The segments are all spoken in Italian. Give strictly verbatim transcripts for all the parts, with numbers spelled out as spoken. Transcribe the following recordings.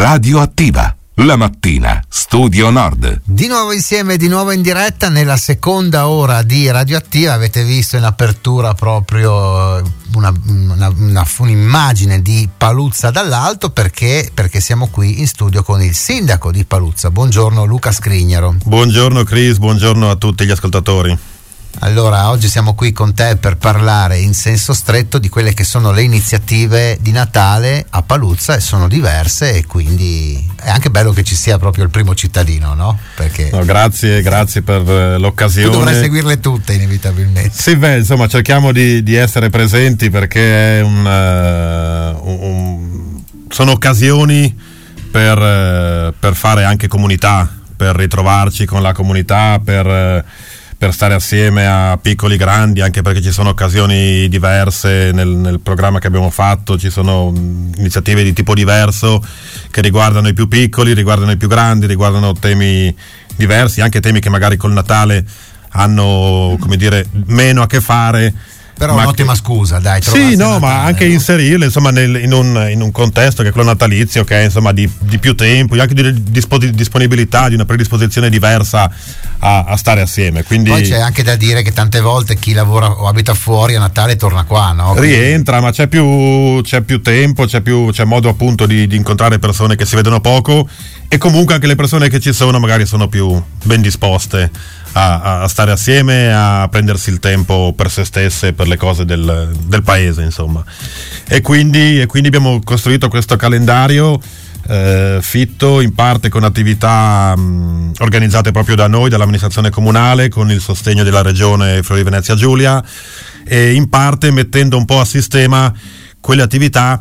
Radioattiva. La mattina, Studio Nord. Di nuovo insieme, di nuovo in diretta nella seconda ora di Radioattiva. Avete visto in apertura proprio una, una, una, un'immagine di Paluzza dall'alto, perché, perché siamo qui in studio con il sindaco di Paluzza. Buongiorno Luca Scrignero. Buongiorno Chris, buongiorno a tutti gli ascoltatori. Allora, oggi siamo qui con te per parlare in senso stretto di quelle che sono le iniziative di Natale a Paluzza, e sono diverse, e quindi è anche bello che ci sia proprio il primo cittadino, no? Perché no, grazie, grazie per l'occasione. Tu dovrai seguirle tutte inevitabilmente. Sì, beh, insomma, cerchiamo di, di essere presenti, perché è un, uh, un, un, sono occasioni per, uh, per fare anche comunità, per ritrovarci con la comunità, per uh, per stare assieme a piccoli grandi, anche perché ci sono occasioni diverse nel, nel programma che abbiamo fatto, ci sono iniziative di tipo diverso che riguardano i più piccoli, riguardano i più grandi, riguardano temi diversi, anche temi che magari col Natale hanno, come dire, meno a che fare. Però ma un'ottima che... scusa, dai. Sì, no, Natale, ma anche no? inserirle, insomma, nel, in, un, in un contesto che è quello natalizio, che è insomma di, di più tempo, anche di dispo, disponibilità, di una predisposizione diversa a, a stare assieme. Quindi poi c'è anche da dire che tante volte chi lavora o abita fuori a Natale torna qua, no? Quindi... rientra, ma c'è più, c'è più tempo, c'è più c'è modo appunto di, di incontrare persone che si vedono poco, e comunque anche le persone che ci sono magari sono più ben disposte a, a stare assieme, a prendersi il tempo per se stesse, per le cose del, del paese, insomma. E quindi, e quindi abbiamo costruito questo calendario eh, fitto, in parte con attività mh, organizzate proprio da noi, dall'amministrazione comunale, con il sostegno della regione Friuli Venezia Giulia, e in parte mettendo un po' a sistema quelle attività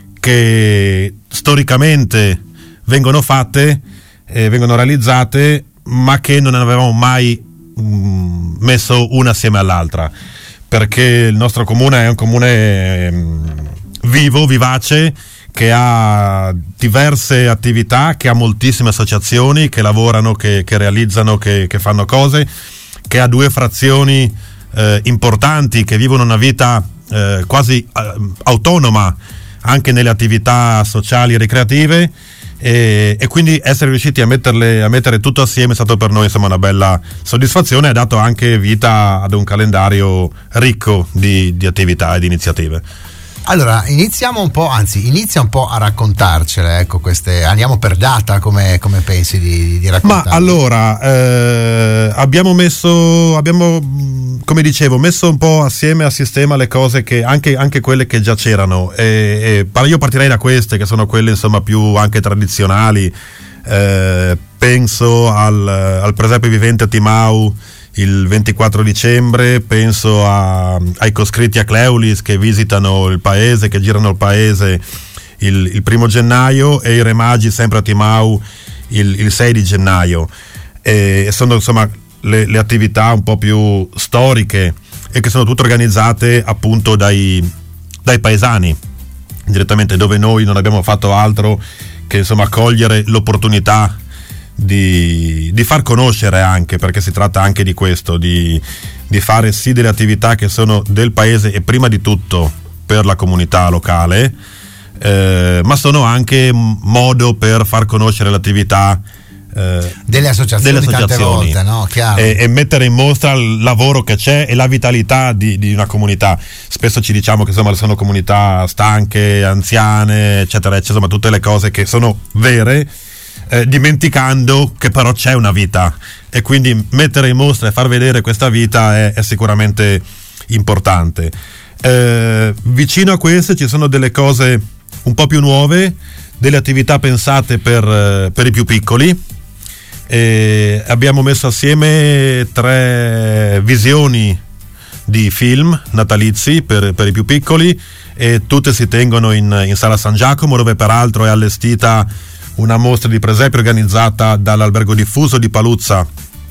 che storicamente vengono fatte, eh, vengono realizzate, ma che non avevamo mai mh, messo una assieme all'altra, perché il nostro comune è un comune mh, vivo, vivace, che ha diverse attività, che ha moltissime associazioni che lavorano, che, che realizzano, che, che fanno cose, che ha due frazioni eh, importanti che vivono una vita eh, quasi eh, autonoma anche nelle attività sociali e ricreative. E, e quindi essere riusciti a metterle a mettere tutto assieme è stato per noi, insomma, una bella soddisfazione. Ha dato anche vita ad un calendario ricco di, di attività e di iniziative. Allora iniziamo un po', anzi inizia un po' a raccontarcele, ecco, queste, andiamo per data, come, come pensi di, di raccontare? Ma allora eh, abbiamo messo abbiamo come dicevo messo un po' assieme a sistema le cose, che anche, anche quelle che già c'erano, e, e io partirei da queste, che sono quelle insomma più anche tradizionali. Eh, penso al, al presepe vivente a Timau il ventiquattro dicembre, penso a, ai coscritti a Cleulis che visitano il paese, che girano il paese il, il primo gennaio, e i Re Magi sempre a Timau il, il sei di gennaio. E sono insomma le, le attività un po' più storiche, e che sono tutte organizzate appunto dai, dai paesani direttamente, dove noi non abbiamo fatto altro che insomma cogliere l'opportunità Di, di far conoscere, anche perché si tratta anche di questo, di, di fare sì delle attività che sono del paese e prima di tutto per la comunità locale, eh, ma sono anche modo per far conoscere l'attività eh, delle associazioni, delle associazioni tante volte, no? Chiaro. E, e mettere in mostra il lavoro che c'è e la vitalità di, di una comunità. Spesso ci diciamo che insomma sono comunità stanche, anziane, eccetera, eccetera, ma tutte le cose che sono vere, Eh, dimenticando che però c'è una vita, e quindi mettere in mostra e far vedere questa vita è, è sicuramente importante. Eh, vicino a queste ci sono delle cose un po' più nuove, delle attività pensate per, eh, per i più piccoli. Eh, abbiamo messo assieme tre visioni di film natalizi per, per i più piccoli, e tutte si tengono in, in Sala San Giacomo, dove peraltro è allestita una mostra di presepi organizzata dall'Albergo Diffuso di Paluzza,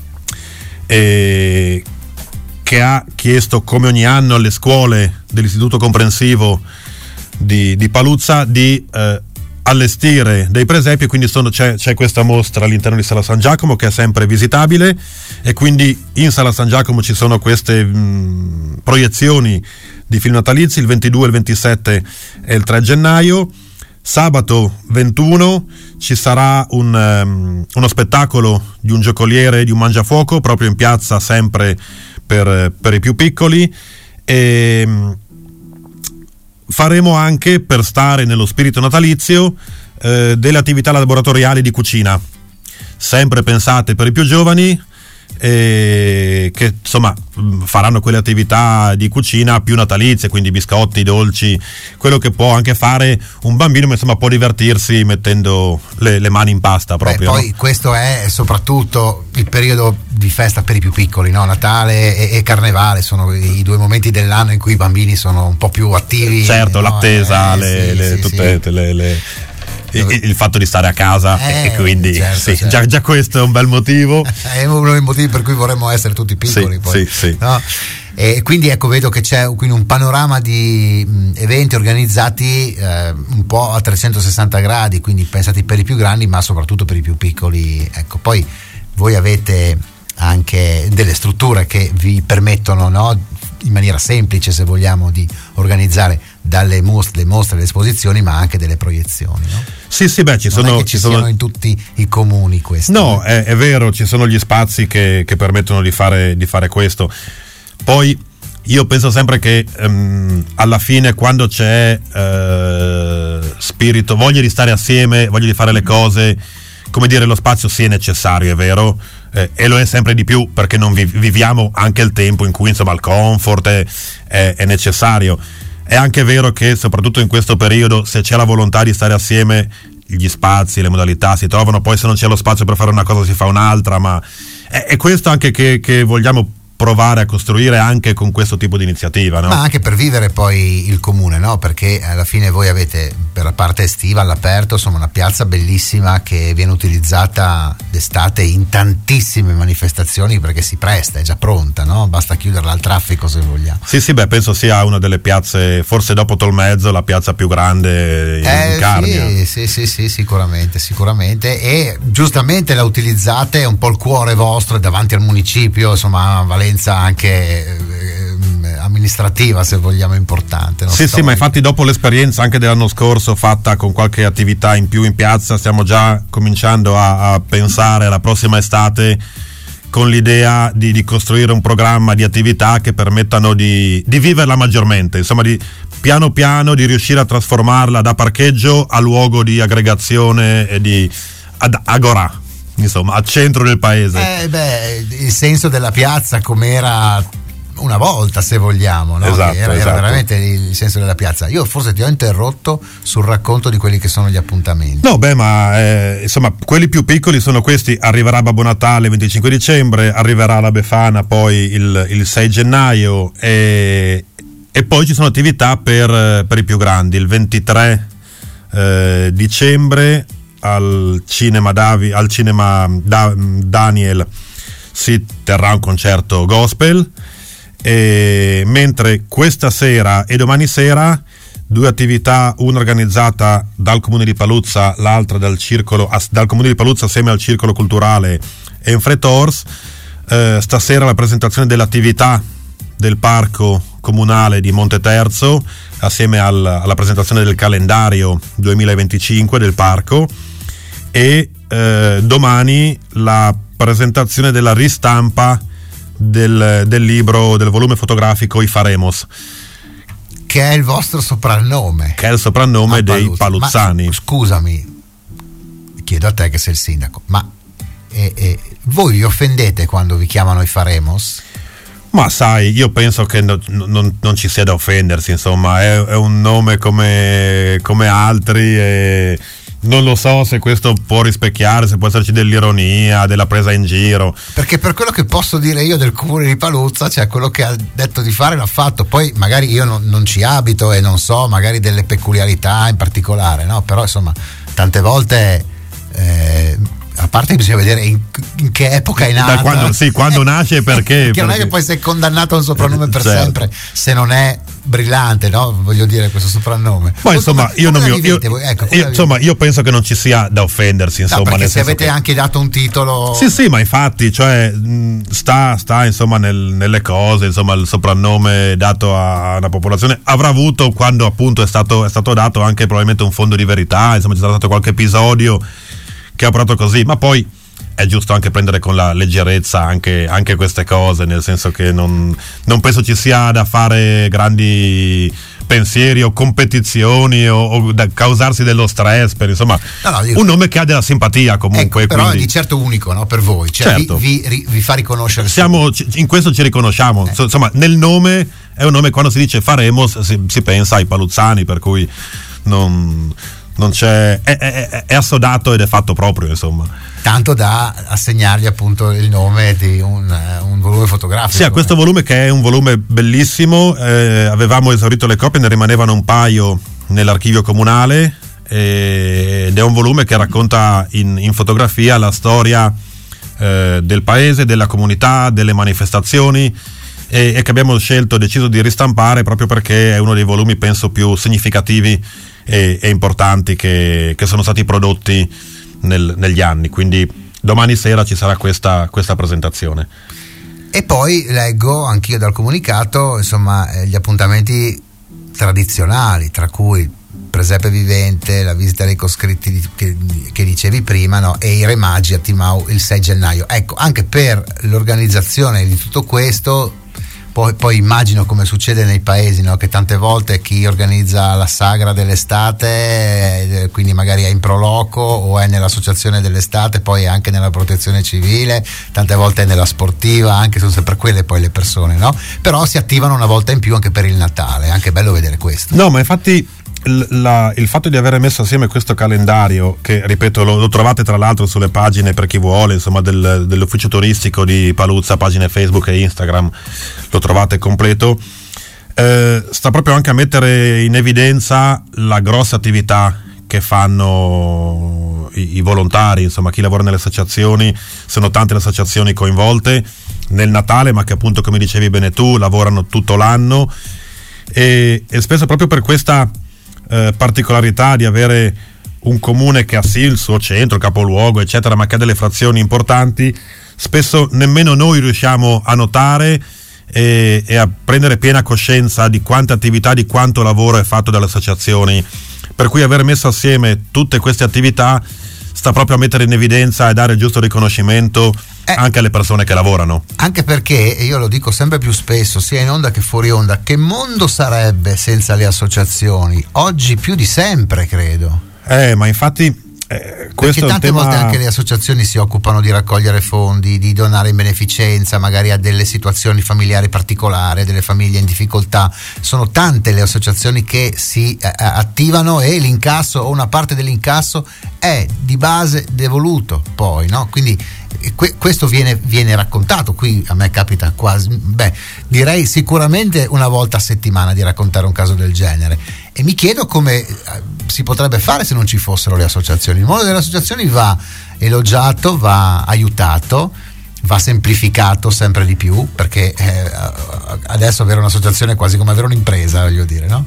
eh, che ha chiesto, come ogni anno, alle scuole dell'Istituto Comprensivo di, di Paluzza di eh, allestire dei presepi, e quindi sono, c'è, c'è questa mostra all'interno di Sala San Giacomo che è sempre visitabile, e quindi in Sala San Giacomo ci sono queste mh, proiezioni di film natalizi il ventidue, il ventisette e il tre gennaio. Sabato ventuno ci sarà un, um, uno spettacolo di un giocoliere, di un mangiafuoco, proprio in piazza, sempre per, per i più piccoli, e um, faremo anche, per stare nello spirito natalizio, eh, delle attività laboratoriali di cucina, sempre pensate per i più giovani, eh, che insomma faranno quelle attività di cucina più natalizie, quindi biscotti, dolci, quello che può anche fare un bambino, ma insomma può divertirsi mettendo le, le mani in pasta proprio. Beh, poi no? Questo è soprattutto il periodo di festa per i più piccoli, no? Natale e, e Carnevale sono i due momenti dell'anno in cui i bambini sono un po' più attivi. Certo, no? l'attesa, eh, le, sì, le, sì, tutte sì. Le, le, il, il fatto di stare a casa, eh, e quindi certo, sì, certo. Già, già questo è un bel motivo. È uno dei motivi per cui vorremmo essere tutti piccoli, Sì, poi, sì, sì. no? E quindi ecco, vedo che c'è quindi un panorama di mh, eventi organizzati eh, un po' a trecentosessanta gradi, quindi pensati per i più grandi ma soprattutto per i più piccoli. Ecco, poi voi avete anche delle strutture che vi permettono, no, in maniera semplice, se vogliamo, di organizzare dalle mostre, le mostre, le esposizioni, ma anche delle proiezioni, no? Sì, sì, beh, ci non sono, è che ci, ci sono siano in tutti i comuni questi. No, è, è vero, ci sono gli spazi che, che permettono di fare, di fare questo. Poi io penso sempre che um, alla fine, quando c'è uh, spirito, voglia di stare assieme, voglia di fare le cose, come dire, lo spazio sia necessario, è vero, eh, e lo è sempre di più, perché non vi, viviamo anche il tempo in cui insomma il comfort è, è, è necessario. È anche vero che soprattutto in questo periodo, se c'è la volontà di stare assieme, gli spazi, le modalità si trovano. Poi se non c'è lo spazio per fare una cosa si fa un'altra, ma è, è questo anche che, che vogliamo provare a costruire anche con questo tipo di iniziativa, no? Ma anche per vivere poi il comune, no? Perché alla fine voi avete, per la parte estiva all'aperto, insomma, una piazza bellissima che viene utilizzata d'estate in tantissime manifestazioni, perché si presta, è già pronta, no? Basta chiuderla al traffico, se vogliamo. Sì, sì, beh, penso sia una delle piazze, forse dopo Tolmezzo, la piazza più grande in, eh, in Carnia. Sì, sì, sì, sì, sicuramente, sicuramente. E giustamente la utilizzate, è un po' il cuore vostro, è davanti al municipio, insomma, valenza anche eh, amministrativa, se vogliamo, importante, no? Sì, Storica. sì, ma infatti dopo l'esperienza anche dell'anno scorso fatta con qualche attività in più in piazza, stiamo già cominciando a, a pensare alla prossima estate con l'idea di, di costruire un programma di attività che permettano di, di viverla maggiormente, insomma, di piano piano di riuscire a trasformarla da parcheggio a luogo di aggregazione e di ad agorà, insomma, al centro del paese. Eh beh, il senso della piazza com'era una volta, se vogliamo, no? Esatto, Che era, esatto. era veramente il senso della piazza. Io forse ti ho interrotto sul racconto di quelli che sono gli appuntamenti. No, beh, ma eh, insomma, quelli più piccoli sono questi. Arriverà Babbo Natale il venticinque dicembre, arriverà la Befana poi il, il sei gennaio, e, e poi ci sono attività per, per i più grandi. Il ventitré eh, dicembre al cinema, Davi, al cinema da, Daniel si terrà un concerto gospel, e mentre questa sera e domani sera due attività, una organizzata dal Comune di Paluzza, l'altra dal circolo dal Comune di Paluzza assieme al Circolo Culturale Enfretors. Eh, stasera la presentazione dell'attività del Parco Comunale di Monte Terzo assieme al, alla presentazione del calendario duemilaventicinque del parco, e eh, domani la presentazione della ristampa del, del libro, del volume fotografico I Faremos, Che è il vostro soprannome. che è il soprannome a dei Paluzza. paluzzani. Ma, scusami, chiedo a te che sei il sindaco, ma eh, eh, voi vi offendete quando vi chiamano I Faremos? Ma sai, io penso che no, non, non ci sia da offendersi, insomma, è, è un nome come, come altri, e non lo so se questo può rispecchiare, se può esserci dell'ironia, della presa in giro. Perché per quello che posso dire io del comune di Paluzza, cioè quello che ha detto di fare l'ha fatto. Poi magari io non, non ci abito e non so magari delle peculiarità in particolare, no? Però insomma tante volte eh, parte bisogna vedere in, in che epoca è nata. Da quando, sì, quando nasce e perché. Perché non perché... è che poi sei condannato a un soprannome per certo. sempre se non è brillante, no? Voglio dire, questo soprannome. Ma insomma, come, io come non mi io, ecco, io, insomma, io penso che non ci sia da offendersi, insomma, no, nel se avete che... anche dato un titolo. Sì, sì, ma infatti, cioè, mh, sta, sta insomma nel, nelle cose, insomma, il soprannome dato a una popolazione avrà avuto, quando appunto è stato, è stato dato, anche probabilmente un fondo di verità, insomma, c'è stato qualche episodio che ha portato così, ma poi è giusto anche prendere con la leggerezza anche, anche queste cose, nel senso che non, non penso ci sia da fare grandi pensieri o competizioni o, o da causarsi dello stress per, insomma, no, no, io... un nome che ha della simpatia comunque, ecco, però quindi... è di certo unico, no, per voi, cioè certo. vi, vi, vi fa riconoscere. Siamo, in questo ci riconosciamo, eh. insomma, nel nome è un nome, quando si dice Faremos si, si pensa ai paluzzani, per cui non, non c'è, è, è, è assodato ed è fatto proprio, insomma. Tanto da assegnargli appunto il nome di un, un volume fotografico. Sì, a questo volume, che è un volume bellissimo, eh, avevamo esaurito le copie, ne rimanevano un paio nell'archivio comunale, eh, ed è un volume che racconta in, in fotografia la storia eh, del paese, della comunità, delle manifestazioni, e, e che abbiamo scelto, deciso di ristampare proprio perché è uno dei volumi, penso, più significativi e, e importanti che, che sono stati prodotti Nel, negli anni, quindi domani sera ci sarà questa, questa presentazione. E poi leggo anch'io dal comunicato, insomma, eh, gli appuntamenti tradizionali, tra cui Presepe Vivente, la visita dei coscritti di, che, che dicevi prima, no? E i Re Magi a Timau il sei gennaio. Ecco, anche per l'organizzazione di tutto questo, poi, poi immagino come succede nei paesi, no? Che tante volte chi organizza la sagra dell'estate, eh, quindi magari è in proloco o è nell'associazione dell'estate, poi è anche nella protezione civile, tante volte è nella sportiva, anche sono sempre quelle poi le persone, no? Però si attivano una volta in più anche per il Natale, è anche bello vedere questo. No, ma infatti il, la, il fatto di aver messo assieme questo calendario, che ripeto lo, lo trovate tra l'altro sulle pagine, per chi vuole, insomma, del, dell'ufficio turistico di Paluzza, pagine Facebook e Instagram, lo trovate completo, eh, sta proprio anche a mettere in evidenza la grossa attività che fanno i, i volontari, insomma, chi lavora nelle associazioni. Sono tante le associazioni coinvolte nel Natale, ma che appunto, come dicevi bene tu, lavorano tutto l'anno, e, e spesso proprio per questa eh, particolarità di avere un comune che ha sì il suo centro, capoluogo, eccetera, ma che ha delle frazioni importanti, spesso nemmeno noi riusciamo a notare e, e a prendere piena coscienza di quanta attività, di quanto lavoro è fatto dalle associazioni, per cui aver messo assieme tutte queste attività sta proprio a mettere in evidenza e dare il giusto riconoscimento eh, anche alle persone che lavorano. Anche perché, e io lo dico sempre più spesso, sia in onda che fuori onda, che mondo sarebbe senza le associazioni? Oggi più di sempre, credo. Eh, ma infatti eh, questo perché tante è un tema... volte anche le associazioni si occupano di raccogliere fondi, di donare in beneficenza magari a delle situazioni familiari particolari, delle famiglie in difficoltà. Sono tante le associazioni che si eh, attivano, e l'incasso o una parte dell'incasso è di base devoluto poi, no? Quindi que- questo viene, viene raccontato. Qui a me capita quasi, beh, direi sicuramente una volta a settimana di raccontare un caso del genere, e mi chiedo come si potrebbe fare se non ci fossero le associazioni. Il mondo delle associazioni va elogiato, va aiutato, va semplificato sempre di più, perché eh, adesso avere un'associazione è quasi come avere un'impresa, voglio dire, no?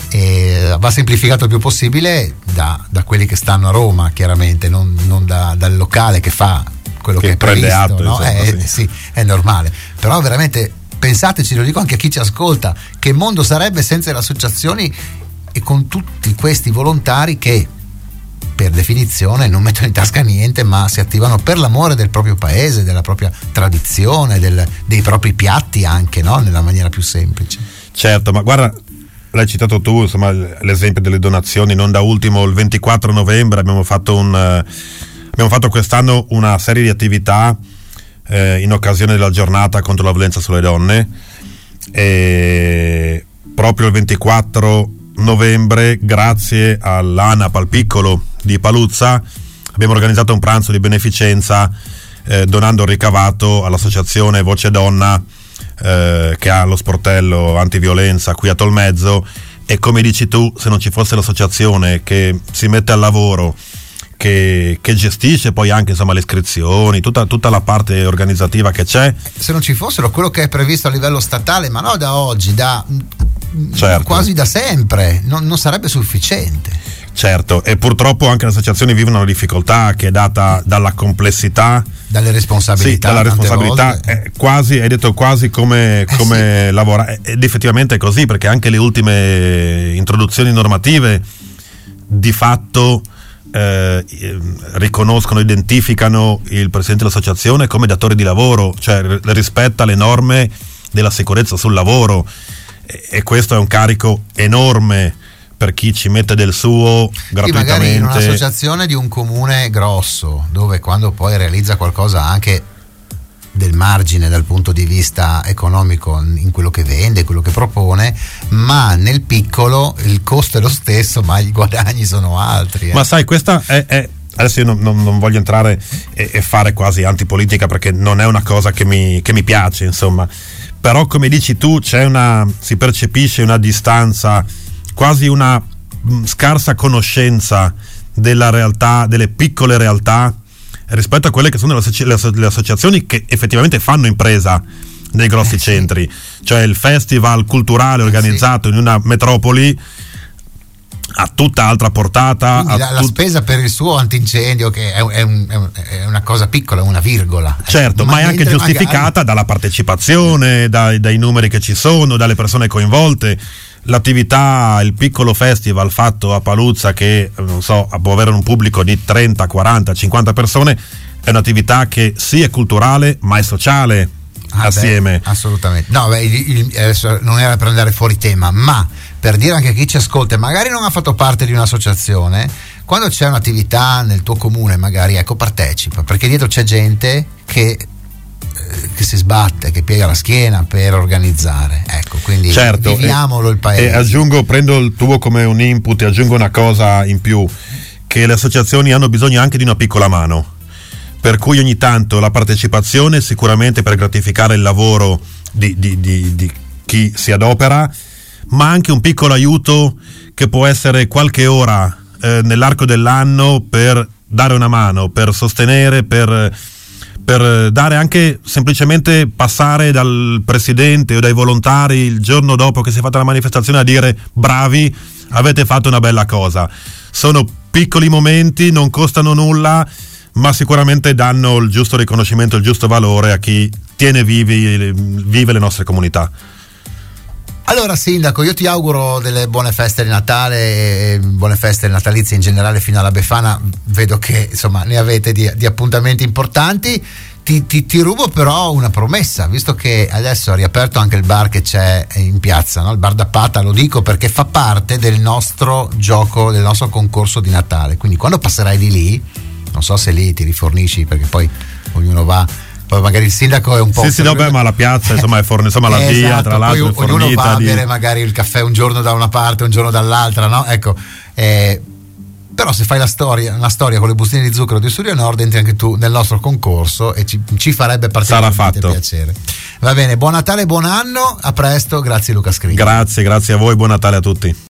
E va semplificato il più possibile da, da quelli che stanno a Roma, chiaramente, non, non da, dal locale che fa quello che, che è previsto, atto, no? insomma, eh, sì. sì, è normale, però veramente pensateci, lo dico anche a chi ci ascolta, che mondo sarebbe senza le associazioni e con tutti questi volontari che per definizione non mettono in tasca niente, ma si attivano per l'amore del proprio paese, della propria tradizione, del, dei propri piatti anche, no? Nella maniera più semplice. Certo, ma guarda, l'hai citato tu, insomma, l'esempio delle donazioni. Non da ultimo, il ventiquattro novembre abbiamo fatto un uh, abbiamo fatto quest'anno una serie di attività eh, in occasione della giornata contro la violenza sulle donne, e proprio il ventiquattro novembre, grazie all'ANAP al Piccolo di Paluzza, abbiamo organizzato un pranzo di beneficenza eh, donando il ricavato all'associazione Voce Donna, eh, che ha lo sportello antiviolenza qui a Tolmezzo. E come dici tu, se non ci fosse l'associazione che si mette al lavoro, che, che gestisce poi anche insomma le iscrizioni, tutta, tutta la parte organizzativa che c'è. Se non ci fossero quello che è previsto a livello statale, ma no da oggi, da certo. quasi da sempre, non, non sarebbe sufficiente. Certo, e purtroppo anche le associazioni vivono una difficoltà che è data dalla complessità, dalle responsabilità. Sì, dalla responsabilità, è quasi, hai detto quasi come, eh come sì. lavorare, ed effettivamente è così, perché anche le ultime introduzioni normative di fatto eh, riconoscono, identificano il presidente dell'associazione come datore di lavoro, cioè rispetta le norme della sicurezza sul lavoro, e, e questo è un carico enorme per chi ci mette del suo gratuitamente. Sì, magari in un'associazione di un comune grosso, dove quando poi realizza qualcosa anche del margine dal punto di vista economico in quello che vende, quello che propone, ma nel piccolo il costo è lo stesso, ma i guadagni sono altri. Eh. Ma sai, questa è, è adesso io non, non, non voglio entrare e, e fare quasi antipolitica, perché non è una cosa che mi, che mi piace, insomma, però come dici tu c'è una, si percepisce una distanza, quasi una mh, scarsa conoscenza della realtà, delle piccole realtà rispetto a quelle che sono le, associ- le, asso- le associazioni che effettivamente fanno impresa nei grossi eh, centri, sì. Cioè il festival culturale organizzato eh, sì. in una metropoli ha tutta altra portata. La, tut- la spesa per il suo antincendio, che è, è, un, è una cosa piccola, una virgola. Certo, ma, ma è anche giustificata magari dalla partecipazione, dai, dai numeri che ci sono, dalle persone coinvolte. L'attività, il piccolo festival fatto a Paluzza, che non so, può avere un pubblico di trenta, quaranta, cinquanta persone, è un'attività che sì è culturale ma è sociale ah assieme. Beh, assolutamente. No, beh, il, il, adesso non era per andare fuori tema, ma per dire anche a chi ci ascolta e magari non ha fatto parte di un'associazione, quando c'è un'attività nel tuo comune magari, ecco, partecipa, perché dietro c'è gente che che si sbatte, che piega la schiena per organizzare, ecco, quindi certo, viviamolo e, il paese. E aggiungo, prendo il tuo come un input e aggiungo una cosa in più, che le associazioni hanno bisogno anche di una piccola mano, per cui ogni tanto la partecipazione sicuramente per gratificare il lavoro di, di, di, di chi si adopera, ma anche un piccolo aiuto che può essere qualche ora eh, nell'arco dell'anno per dare una mano, per sostenere, per per dare anche semplicemente passare dal presidente o dai volontari il giorno dopo che si è fatta la manifestazione a dire bravi, avete fatto una bella cosa. Sono piccoli momenti, non costano nulla, ma sicuramente danno il giusto riconoscimento, il giusto valore a chi tiene vivi, vive le nostre comunità. Allora sindaco, io ti auguro delle buone feste di Natale e buone feste natalizie in generale fino alla Befana, vedo che insomma ne avete di, di appuntamenti importanti. Ti, ti, ti rubo però una promessa, visto che adesso ha riaperto anche il bar che c'è in piazza, no? Il bar da Pata, lo dico perché fa parte del nostro gioco, del nostro concorso di Natale, quindi quando passerai di lì, non so se lì ti rifornisci, perché poi ognuno va. Poi magari il sindaco è un po'. Sì, sì, no, beh, ma la piazza insomma è forn- insomma la eh, via, esatto, tra l'altro poi è fornita. Ognuno va a di... bere magari il caffè un giorno da una parte, un giorno dall'altra, no? Ecco, eh, però se fai la storia, una storia con le bustine di zucchero di Studio Nord, entri anche tu nel nostro concorso e ci, ci farebbe particolarmente piacere. Va bene, buon Natale, buon anno, a presto, grazie Luca Scrigni. Grazie, grazie a voi, buon Natale a tutti.